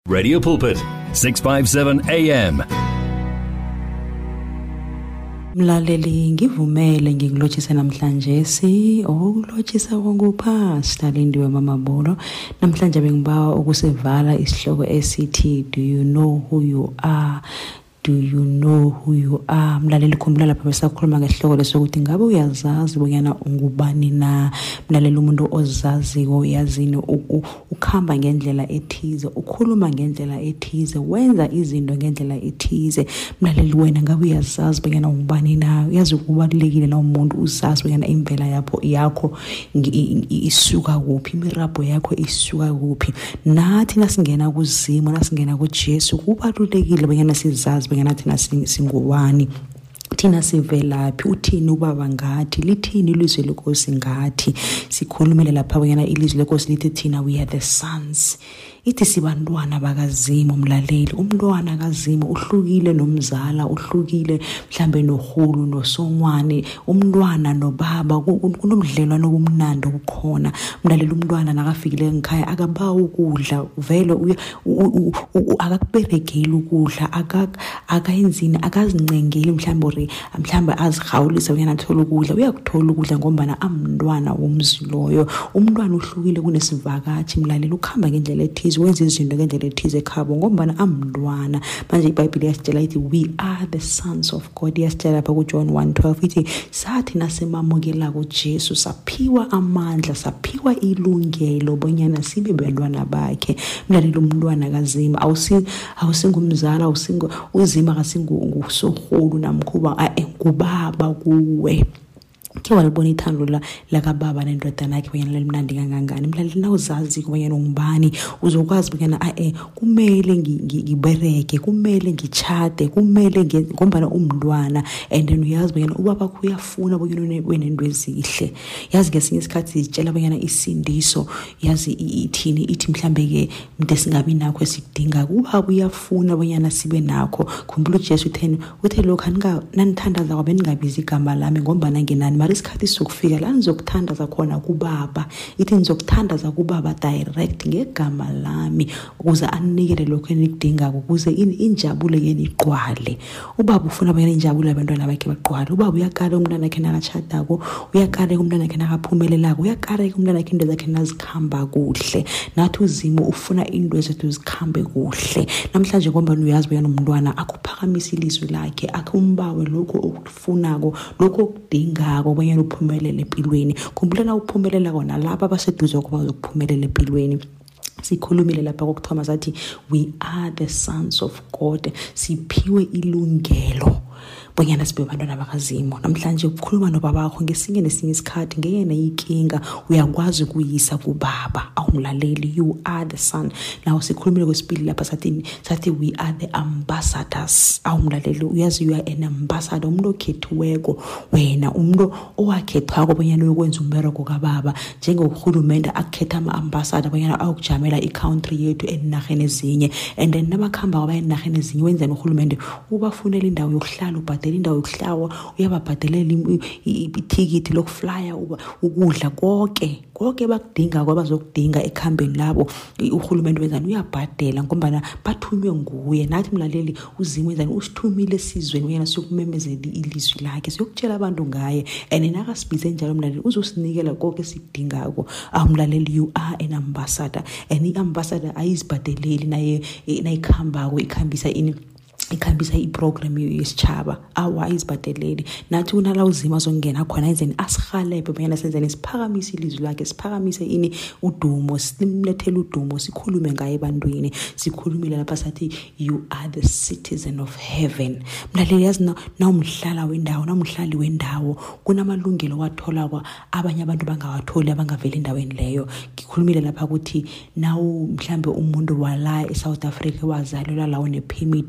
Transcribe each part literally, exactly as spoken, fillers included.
Radio Pulpit, six fifty-seven A M. Mlaleli ngivumele ngikulochisa namhlanje si okulochisa kongupastor Lindiwe Mamabolo. Namhlanje bengibawa ukusevala isihloko esithi do you know who you are? Do you know who you are? Mlaleli khumbula lapha besakhuluma ngesihloko lesokuthi ngabe uyazazi bonyana ungubani na? Mlaleli umuntu ozaziko yazini ukhamba ngendlela ethize, ukhuluma ngendlela ethize, wenza izinto ngendlela ethize. Mlaleli wena ngabe uyazazi bonyana ungubani na? Uyazi kubalekile na umuntu uzazi bonyana impela yakho yakho isuka kuphi, imirabho yakho isuka kuphi. Nathi nasingena kuzimo, nasingena kuJesu kubalulekile bonyana sizazi bonyana thina singubani, thina sivelaphi, uthini ubaba ngathi, lithini ilizwi lenkosi ngathi. Sikhulumele lapha bonyana ilizwi lenkosi lithi thina we are the sons. Ithi sibantwana bakaZimo. Mlaleli, umntwana kaZimo uhlukile nomzala, uhlukile mhlambe nohulu nosongwane, umntwana nobaba kunomdlelwano obumnandi obukhona. Mlaleli, umntwana nakafikile ekhaya akabawa ukudla, vele akakuberegeli ukudla, akayenzini, akazincengeli mhlambe ori mhlambe azihawulisa uyana thola ukudla, uyakuthola ukudla ngombana amntwana womzi loyo. Umntwana uhlukile kunesivakathi. Mlaleli, ukhamba ngendlela ethize, wenza izinto ngendlela ethize ekhabo ngombana amntwana. Manje iBhayibheli yasitshela ithi we are the sons of God. Yasitshela lapha kuJohn one twelve ithi sathi nasemamukela kuJesu saphiwa amandla, saphiwa ilungelo bonyana sibe bantwana bakhe. Mlaleli, umntwana kaZimo awusi awusingumzala, awusingo uzima kasingusohulu namkhuba engubaba kuwe. Ke walibona ithando la lakababa nendodana yakhe bonyana limnandi kangangani. Mlaleli, nawuzazi bonyana ungubani uzokwazi bonyana a kumele ngibereke, kumele ngichade, kumele ngombana umntwana, and then uyazi bonyana ubaba uyafuna bonyana wenento ezihle. Yazi ngesinye isikhathi sitshela bonyana isindiso yazi ithini, ithi mhlambe ke into singabi nakho esidinga ubaba uyafuna bonyana sibe nakho. Khumbula uJesu utheni uthe lokho nanithandaza kwabe ningabizi igama lami ngombana nginani, mara isikhathi sokufika la nizokuthandaza khona kubaba. Ithi nizokuthandaza kubaba direct ngegama lami ukuze anikele lokho enikudingako, ukuze injabulo yeni iqwale. Ubaba ufuna bonyana injabulo abantwana bakhe baqwale. Ubaba uyakala umntwana wakhe nakachadako, uyakala umntwana wakhe nakaphumelelako, uyakala umntwana wakhe into zakhe nazikhamba kuhle. Nathi uZimo ufuna into zethu zikhambe kuhle. Namhlanje ngombana uyazi bonyana umntwana akuphakamisa ilizwi lakhe, akumbawe lokho okufunako, lokho okudingako bonyana uphumelele empilweni. Khumbula na uphumelela kona laba abaseduze kuba uzokuphumelela empilweni. Sikhulumile lapha kokuthoma sathi we are the sons of God. Siphiwe ilungelo bonyana sibe bantwana bakaZimo. Namhlanje ukukhuluma nobaba wakho ngesinye nesinye isikhathi ngeyena inkinga uyakwazi ukuyisa kubaba. Awumlaleli, you are the son. Now sikhulumile kwesibili lapha sathi sathi we are the ambassadors. Awumlaleli, uyazi you are an ambassador, umuntu okhethiweko wena, umuntu owakhethwako bonyana uyokwenza umbereko kababa. Njengohulumende akhetha ama-ambassador bonyana awukujamela i-country yethu enarheni ezinye, and then nabakhamba kwaba enarheni ezinye wenzani uhulumende? Ubafunela indawo yokuhlala, ubhadela indawo yokuhlala, uyababhadelela ithikithi lokuflya, ukudla, konke konke bakudinga kwabazokudinga ekhambeni labo. Uhulumende wenzani? Uyabhadela ngombana bathunywe nguye. Nathi mlaleli, uZimo wenzani? Usithumile esizweni bonyana siyokumemezela ilizwi lakhe, siyokutshela abantu ngaye, and nakasibize njalo mlaleli uzosinikela konke esikudingako. Awumlaleli, you are an ambassador, and i-ambassador ayizibhadeleli naye nayikhambako ikhambisa ini ikhambisa iprogram yesitshaba awa izibhadeleli. Nathi unala uZimo azongena khona enzeni asihalebe bonyana senzeni siphakamise ilizwi lakhe, siphakamise ini udumo, simlethele udumo, sikhulume ngaye ebantwini. Sikhulumile lapha sathi you are the citizen of heaven. Mlaleli, yazi na umhlala wendawo, na umhlali wendawo kunamalungelo wathola kwa abanye abantu bangawatholi abangavela endaweni leyo. Ngikhulumile lapha ukuthi nawo mhlambe umuntu wala eSouth Africa wazalelwa lawo nepermit, umuntu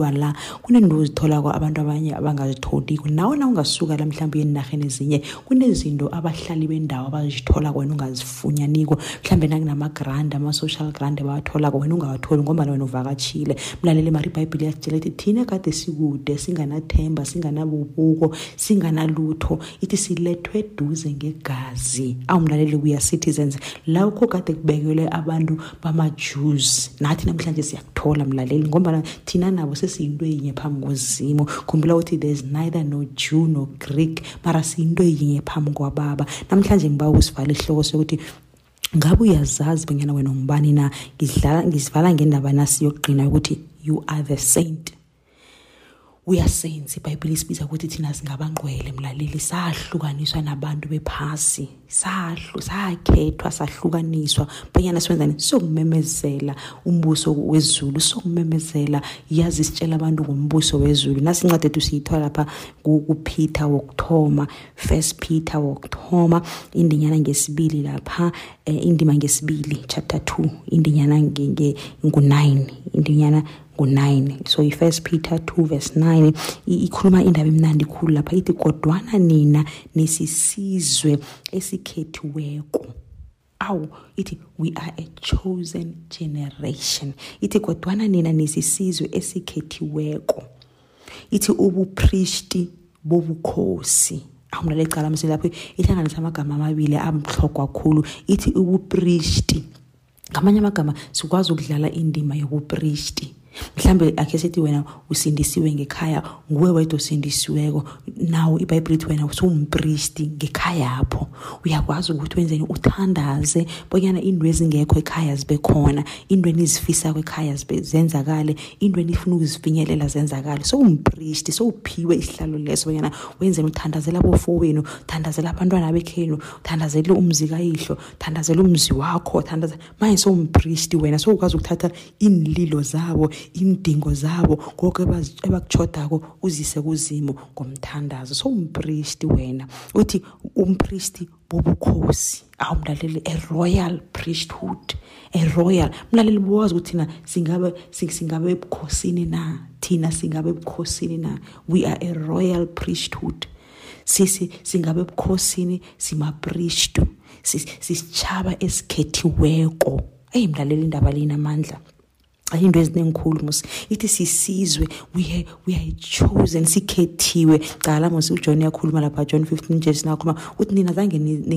ngoba la kunento uzithola kwa abantu abanye abangazitholiko nawe na ungasuka la mhlawumbe enarheni ezinye kunezinto abahlali bendawo abazithola wena ungazifunyaniko mhlawumbe nakunama grant ama social grant abathola wena ungawatholi ngoba wena uvakatshile mlalele mari iBhayibheli yasitshela ukuthi thina kade sikude singanathemba singanabubuko singanalutho ithi silethwe eduze ngegazi awumlaleli kuya citizens lakho kade kubekelwe abantu bama-Jews nathi namhlanje siyakuthola mlaleli ngoba thina nabo sesiyinto yinye phambi koZimo khumbula ukuthi there's neither no Jew no Greek mara siyinto yinye phambi kwababa namhlanje ngiba usivale isihloko sokuthi ngabe uyazazi bengena wena umbani na ngidlala ngisivala ngendaba nasi yokuqina ukuthi you are the saint. We are saints. iBhayibheli isibiza ukuthi thina singabangcwele mlaleli sahlukaniswa nabantu bephasi sahlu sakhethwa sahlukaniswa banyana siwenzani sokumemezela umbuso wezulu sokumemezela yazi sitshela abantu ngombuso wezulu nasincwadi ethu siyithola lapha kuPeter wokuthoma First Peter wokuthoma indinyana ngesibili lapha indima ngesibili chapter two indinyana nge ngu-nine indinyana nine. So First Peter two verse nine ikhuluma indaba emnandi khulu lapha ithi kodwana nina nesisizwe esikhethiweko awu ithi we are a chosen generation ithi kodwana nina nesisizwe esikhethiweko ithi ubupriesti bobukhosi awumlalela icala mse lapho ihlanganisa amagama amabili amhlokwa kakhulu ithi ubupriesti ngamanye amagama sikwazi ukudlala indima yobupriesti mhlambe akhe sithi wena usindisiwe ngekhaya nguwe wedwa usindisiweko nawo iBhayibheli ithi wena usumpriesti ngekhaya yapho uyakwazi ukuthi wenzeni uthandaze bonyana indwe ezingekho ekhaya zibe khona indwe nizifisa kwekhaya zibe zenzakale indwe nifuna ukuzifinyelela zenzakale so umpriesti so uphiwe isihlalo leso bonyana wenzeni uthandazela abofowenu uthandazela abantwana bekhenu uthandazela umzi kayihlo uthandazela umzi wakho uthandaza manje so umpriesti wena so ukwazi ukuthatha inlilo zabo indingo zabo konke abakuchodako uzise kuZimo ngomthandazo so umpriesti wena uthi umpriesti bobukhosi awumlaleli a royal priesthood a royal mlaleli buwazi ukuthi thina singabe singabe ebukhosini na thina singabe ebukhosini na we are a royal priesthood sisi singabe ebukhosini simapriest sisichaba esikhethiweko hey mlaleli indaba lena amandla into ezinenkulu musi ithi sisizwe we are, we are chosen sikhethiwe cala musi uJohn yakhuluma lapha John fifteen nje nakhuluma uthi nina zange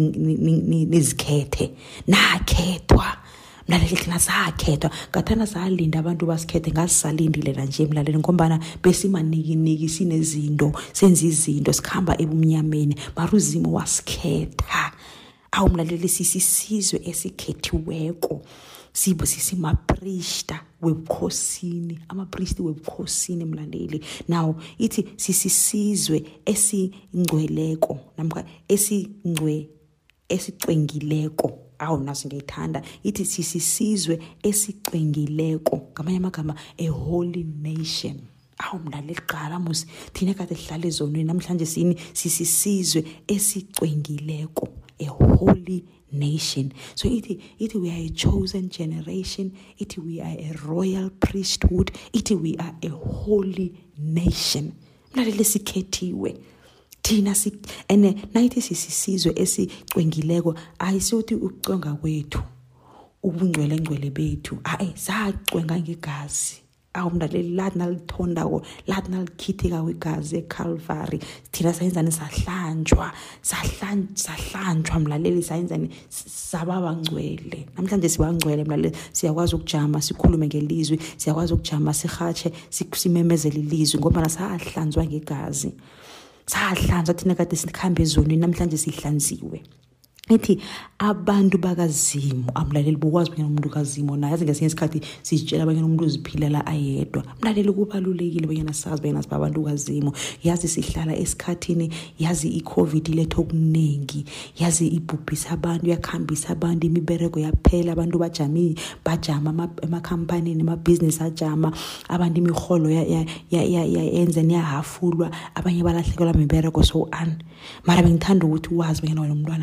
nizikhethe nakhethwa mlaleli thina sakhethwa ngathana salinda abantu basikhethe ngasisalindile la nje mlaleli ngombana besimaniki niki sinezinto senza izinto sikhamba ebumnyameni baruZimo wasikhetha awumlaleli sisizwe esikhethiweko sibo sisimapriesta webukhosini amapriesti webukhosini mlaleli now ithi sisizwe esingcweleko namkha esingcwe esicwengileko awu naso ngiyithanda ithi sisizwe esicwengileko ngamanye amagama a holy nation awu mlaleli qala musi thina kade sihlale ezonweni namhlanje sini sisizwe esicwengileko a holy nation so ithi ithi we are a chosen generation ithi we are a royal priesthood ithi we are a holy nation mlaleli sikhethiwe thina si ene nayithi sisizwe esicwengileko ayisithi ukuconga kwethu ubungcwele ngcwele bethu hayi sacwenga ngegazi awumlaleli lathi nalithondako lathi nalikhitheka kwegazi eCalvary thina sayenzani sahlanjwa sahlanjwa sahlanjwa mlaleli sayenzani sababa ngcwele namhlanje sibangcwele mlaleli siyakwazi ukujama sikhulume ngelizwi siyakwazi ukujama sihatshe simemezele ilizwi ngoba nasahlanzwa ngegazi sahlanzwa thina kade sikhambe ezonweni namhlanje sihlanziwe ithi abantu bakaZimo amlaleli bokwazi bonyana umuntu kaZimo naye yazi ngesinye isikhathi sitshela bonyana umuntu uziphilela ayedwa mlaleli kubalulekile bonyana sazi bonyana siba abantu kaZimo yazi sihlala esikhathini yazi iCovid ilethe okuningi yazi ibhubhisa abantu yakhambisa abantu imibereko yaphela abantu bajami bajama emakhampanini ama-business ajama abantu imiholo ya ya yenze niyahafulwa abanye balahlekelwa imibereko so an mara bengithanda ukuthi wazi bonyana wena umntwana kaZimo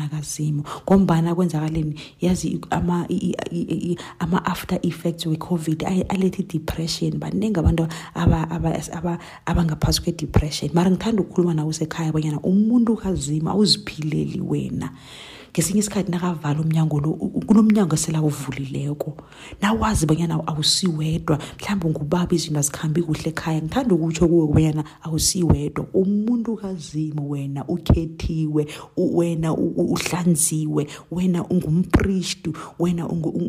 kazimo ngombana kwenzakaleni yazi ama ama after effects we covid alethi depression banenga abantu aba aba abangaphasi kwe depression. Mara ngithanda ukukhuluma nawe usekhaya bonyana umuntu kazima awuziphileli wena. Ngesinye isikhathi nakavala umnyango lo kunomnyango esela uvulileko nawazi bonyana awusiwedwa mhlawumbe ngubaba izinto azikhambi kuhle ekhaya. Ngithanda ukutsho kuwe bonyana awusiwedwa umuntu kazimo wena ukhethiwe wena uhlanziwe wena ungumpriest wena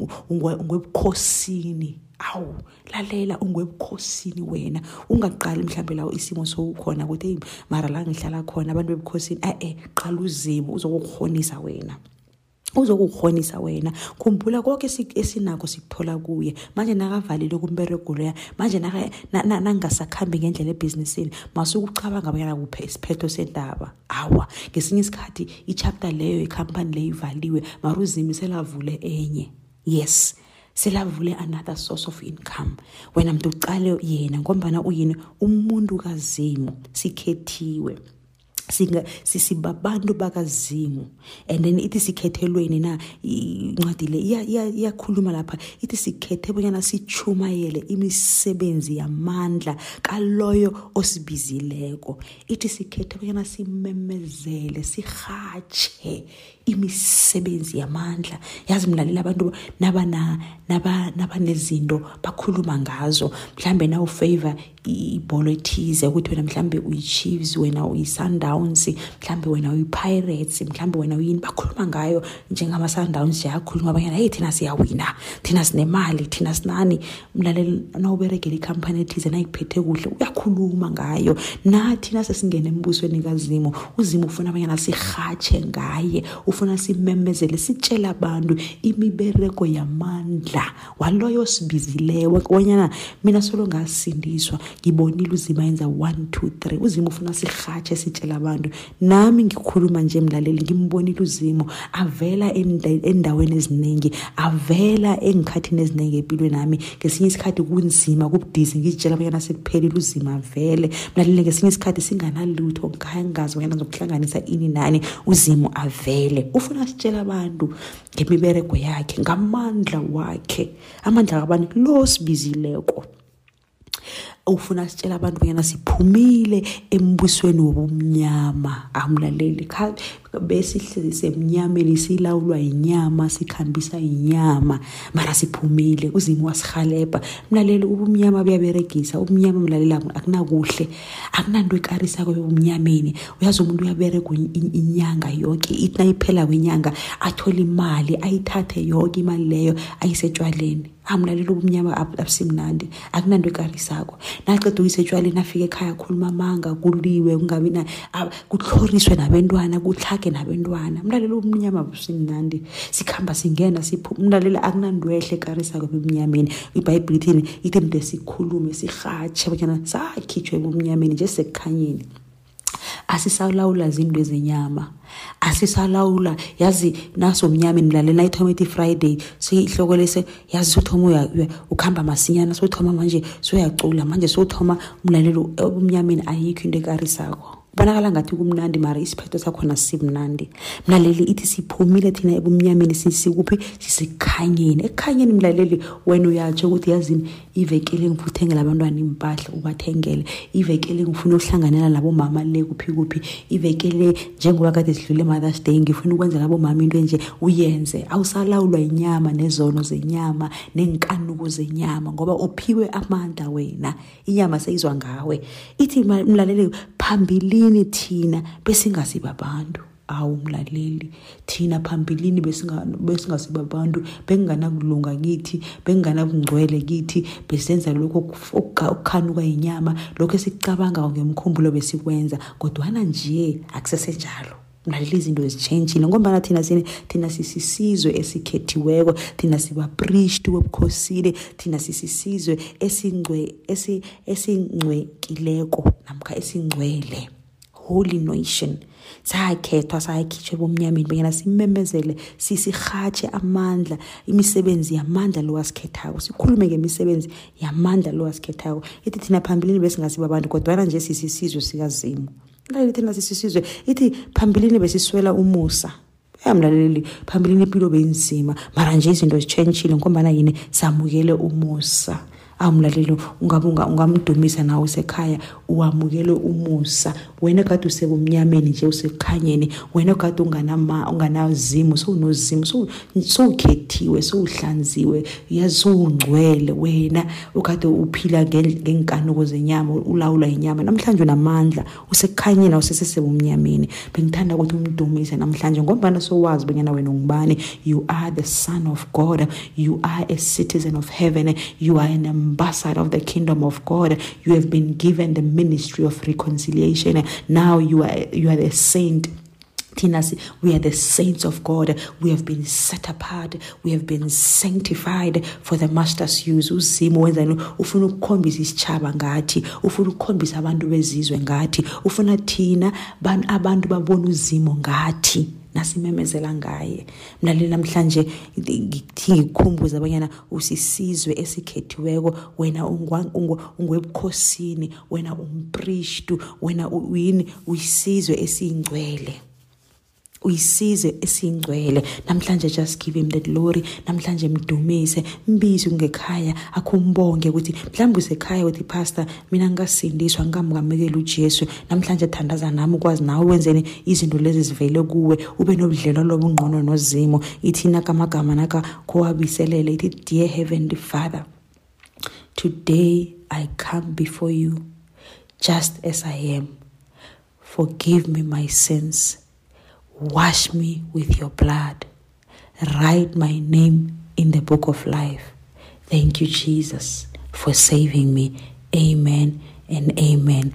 ungwebukhosini. Awu lalela ungwebukhosini wena ungaqali mhlambe lawo isimo sokukhona ukuthi hey mara la ngihlala khona abantu bebukhosini eh eh qala uzimo uzokukhonisa wena uzokukhonisa wena. Khumbula konke esinako sikuthola kuye. Manje nakavalile kumberego loya manje naka nangasakhambi ngendlela ebusinessini masukucabanga abanyana kuphe isiphetho sendaba. Awa ngesinye isikhathi ichapter leyo icompany leyo ivaliwe maruzimi selavule enye. Yes, selavule another source of income. Wena mntu uqale yena ngombana uyini umuntu kazimo sikhethiwe. Singa sisibabantu bakazimu and then ithi sikhethelweni na incwadi le iyakhuluma lapha ithi sikhethe bonyana sichumayele imisebenzi yamandla kaloyo osibizileko. Ithi sikhethe bonyana simemezele sihatshe imisebenzi yamandla. Yazi mlalela abantu nabana naba nabanezinto bakhuluma ngazo mhlambe na ufavor ibhola ethize ukuthi wena mhlambe uyiChiefs wena uyiSundowns mhlambe wena uyiPirates mhlambe wena uyini bakhuluma ngayo njengama Sundowns yakhuluma abanyana hey thina siyawina thina sinemali thina sinani. Mlalela nawuberegela icompany ethize nayiphethe kuhle uyakhuluma ngayo. Nathi nasesingena embusweni kazimo uzimo ufuna abanyana sihatshe ngaye ufuna simemezele sitshela abantu imibereko yamandla waloyo sibizilewe kwanyana mina solo ngasindiswa ngibonile uzima yenza one two three. Uzimo ufuna sihatshe sitshela abantu. Nami ngikhuluma nje mlaleli ngimbonile uzimo avela endaweni eziningi avela engikhathini eziningi empilweni nami. Ngesinye isikhathi kunzima kubudisi ngitshela abanyana sekuphelile uzima avele. Mlaleli ngesinye isikhathi singanalutho ngaya ngazi abanyana zokuhlanganisa ini nani uzimo avele. Ufuna sitshela abantu ngemibereko yakhe ngamandla wakhe amandla abantu lo sibizileko. Ufuna sitshela abantu bonyana siphumile embusweni wobumnyama. Amlaleli besihlezi semnyameni silawulwa inyama sikhambisa inyama mara siphumile uzimo wasihaleba. Mlaleli ubumnyama buyaberegisa ubumnyama mlalela akunakuhle akunanto ekarisa kwebumnyameni. Uyazi umuntu uyabereka inyanga yonke ithi nayiphela kwenyanga athola imali ayithathe yonke imali leyo ayisetshwaleni. Amlaleli ubumnyama abusimnandi akunanto ekarisako. Naqeda uyisetshwaleni afike ekhaya khuluma amanga kuliwe ungabi na kuhloriswe nabantwana kuhlake nabantwana. Mlaleli ubumnyama abusimnandi sikhamba singena siphuma. Mlaleli akunandwehle ekarisako ebumnyameni. iBhayibheli ithini ithi mde sikhulume sihatshe bonyana sakhitshwe ebumnyameni nje sekukhanyeni. Asisalawula izinto ezenyama asisalawula yazi naso umnyameni mlalela ithoma ithi Friday sihloko lese yazi uthoma ukhamba masinyana sothoma manje soyacula manje sothoma mlalelo ubumnyameni ayikho into ekarisako. Bonakala ngathi kumnandi mara isiphetho sakhona simnandi. Mlaleli ithi siphumile thina ebumnyameni sisikuphi sisikhanyeni. Ekhanyeni mlaleli wena uyatsho ukuthi yazini ivekele ngikuthengela abantwana impahla ubathengele. Ivekele ngifuna ukuhlanganela labo mama le kuphi kuphi. Ivekele njengoba kade sidlule Mother's Day ngifuna ukwenzela abo mama into enje uyenze. Awusalawulwa inyama nezono zenyama nenkanuko zenyama ngoba uphiwe amandla wena. Inyama seyizwa ngawe. Ithi mlaleli phambilini thina besingasiba abantu. Awu mlaleli thina phambilini besinga besingasiba abantu bengana kulunga kithi bengana kungcwele kithi besenza lokho okukhanuka inyama lokho esicabanga ngemkhumbulo besikwenza kodwana nje akusesenjalo. Mlaleli izinto ezichangeile ngoba thina sine thina sisizwe esikhethiweko thina siba priest webukhosini thina sisizwe esingcwe esi esingcwekileko namkha esingcwele holy nation. Sakhethwa sakhitshwe bomnyameni bonyana simemezele sisihatshe amandla imisebenzi yamandla lo wasikhethako. Sikhulume ngemisebenzi yamandla lo wasikhethako. Ithi thina phambilini besingasiba abantu kodwa nje sisizwe sikazimu. Mlaleli thina sisizwe ithi phambilini besiswela umusa Amlaleli phambilini impilo beyinzima mara nje izinto zichenjile ngoba na yini samukele umusa. Amlalelo ungabunga ungamdumisa nawe sekhaya uwamukele umusa wena kade usebumnyameni nje usekhanyeni wena kade unganama unganazimo so unozimo so so ukhethiwe so uhlanziwe yazungcwele wena ukade uphila ngenkanuko zenyama ulawula inyama namhlanje unamandla usekhanyeni usesebumnyameni bengithanda ukuthi umdumise namhlanje ngoba so wazi bengena wena ungubani. You are the son of God, you are a citizen of heaven, you are an ambassador of the kingdom of God. You have been given the ministry of reconciliation. Now you are you are the saint. Tinasi, we are the saints of God. We have been set apart. We have been sanctified for the master's use. Uzimo wenzani ufuna ukukhombisa isichaba ngathi, ufuna ukukhombisa abantu bezizwe ngathi, ufuna thina abantu babona uzimo ngathi. Nasimemezela ngaye mlaleli namhlanje ngikhumbuza abanyana usisizwe esikhethiweko wena ungwebukhosini wena umpristu wena uyini uyisizwe esingcwele uyisize esingcwele namhlanje. Just give him the glory namhlanje, mdumise mbizi ungekhaya akumbonge ukuthi mhlawumbe usekhaya uthi pastor mina ngasindiswa ngamngamekela uJesu namhlanje thandaza nami ukwazi nawe wenzeni izinto lezi zivele kuwe ube nobudlelwano lobungqono nozimo. Ithina kamagama naka kowabiselele ithi dear heavenly Father, today I come before you just as I am. Forgive me my sins. Wash me with your blood. Write my name in the book of life. Thank you, Jesus, for saving me. Amen and amen.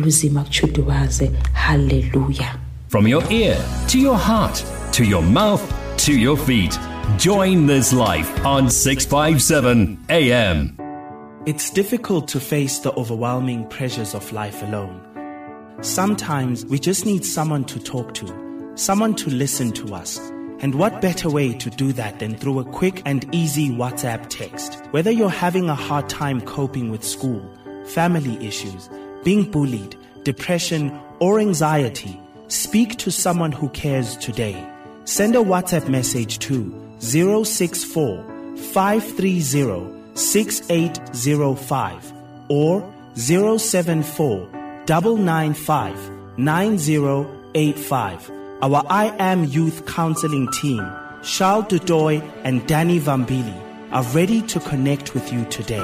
Hallelujah. From your ear to your heart to your mouth to your feet. Join this life on six fifty-seven A M. It's difficult to face the overwhelming pressures of life alone. Sometimes we just need someone to talk to. Someone to listen to us. And what better way to do that than through a quick and easy WhatsApp text? Whether you're having a hard time coping with school, family issues, being bullied, depression, or anxiety, speak to someone who cares today. Send a WhatsApp message to zero six four, five three zero, six eight zero five or zero seven four, nine nine five, nine zero eight five. Our I Am Youth Counseling team, Charles Dudoy and Danny Vambili, are ready to connect with you today.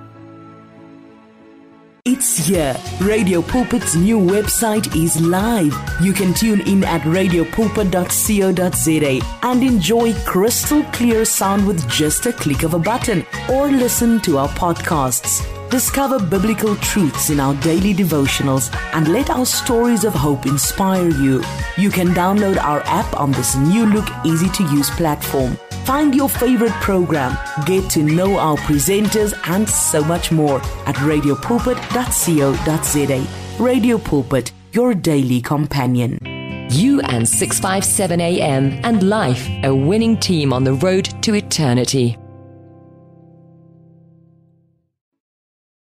It's here. Radio Pulpit's new website is live. You can tune in at radio pulpit dot co dot za and enjoy crystal clear sound with just a click of a button, or listen to our podcasts. Discover biblical truths in our daily devotionals and let our stories of hope inspire you. You can download our app on this new look, easy to use platform. Find your favorite program, get to know our presenters and so much more at radio pulpit dot co dot za. Radio Pulpit, your daily companion. You and six fifty-seven A M and Life, a winning team on the road to eternity.